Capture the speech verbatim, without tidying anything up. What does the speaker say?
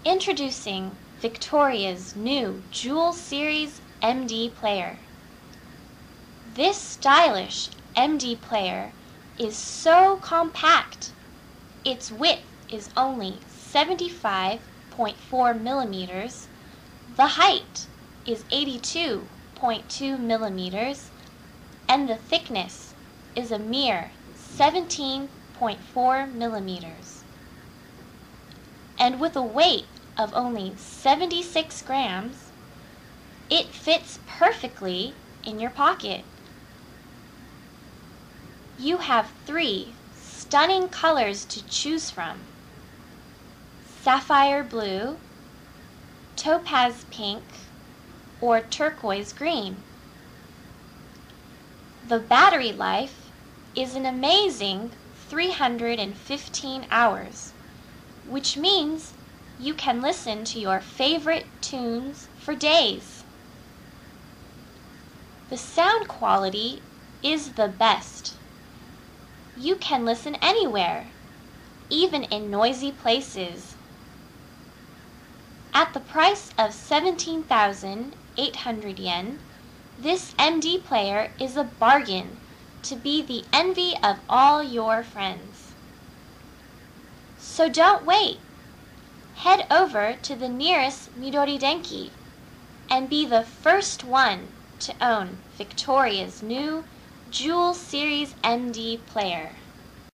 Introducing Victoria's new Jewel Series M D player. This stylish M D player is so compact. Its width is only seventy-five point four millimeters. The height is eighty-two point two millimeters, and the thickness is a mere seventeen point four millimeters. And with a weight of only seventy-six grams, it fits perfectly in your pocket. You have three stunning colors to choose from: sapphire blue, topaz pink, or turquoise green. The battery life is an amazing three hundred fifteen hours, which means you can listen to your favorite tunes for days. The sound quality is the best. You can listen anywhere, even in noisy places. At the price of seventeen thousand eight hundred yen, this M D player is a bargain to be the envy of all your friends. So don't wait. Head over to the nearest Midori Denki and be the first one to own Victoria's new Jewel Series M D player.